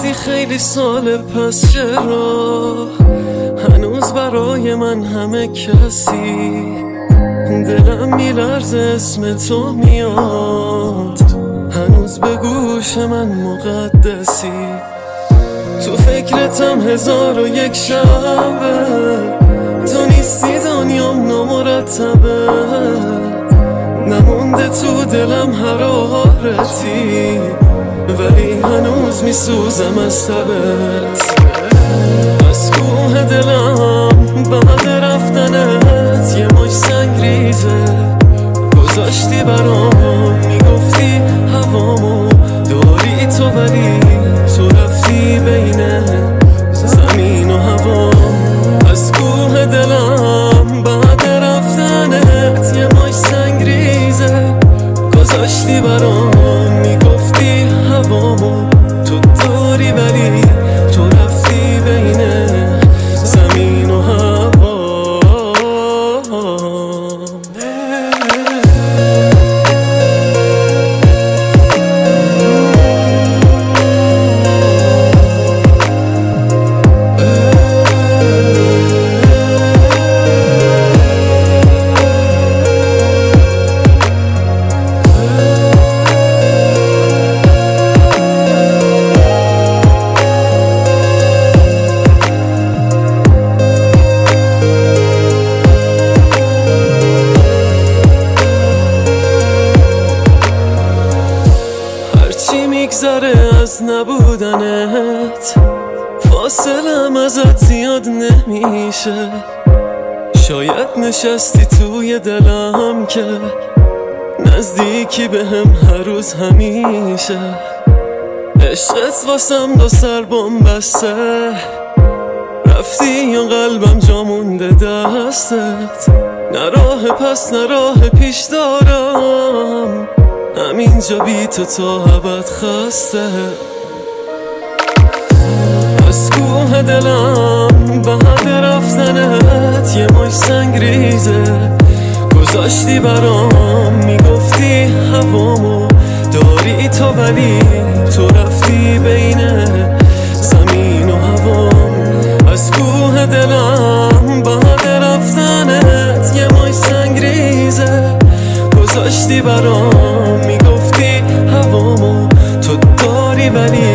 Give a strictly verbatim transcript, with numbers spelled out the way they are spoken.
رفتی خیلی سال پس، چرا هنوز برای من همه کسی؟ دلم میلرزه اسم تو میاد، هنوز به گوش من مقدسی. تو فکرتم هزار و یک شبه، تو نیستی دنیام نامرتبه، نمونده تو دلم حرارتی، ولی هنوز میسوزم از تبت. از کوه دلم بعد رفتنت یه مش سنگ ریزه گذاشتی برام، میگفتی هوامو داری تو، ولی تو رفتی بین زمین و هوام. از کوه دلم بعد رفتنت یه مش سنگ ریزه گذاشتی برام، میگفتی هوامو تو داری، ولی تو رفتی بین زمین و هوا. میگذره از نبودنت، فاصلم ازت زیاد نمیشه. شاید نشستی توی دلم که نزدیکی به هم هر روز همیشه. عشقت واسم دو سر بم بسته، رفتی یا قلبم جا مونده دستت. نه راه پس نه راه پیش دارم، همینجا بی تو تا ابد خسته. از کوه دلم بعد رفتنت یه مش سنگ ریزه گذاشتی برام، میگفتی هوامو داری تو، ولی تو رفتی بین زمین و هوام. از کوه دلم بعد رفتنت یه مش سنگ ریزه گذاشتی برام، میگفتی هوامو تو داری، ولی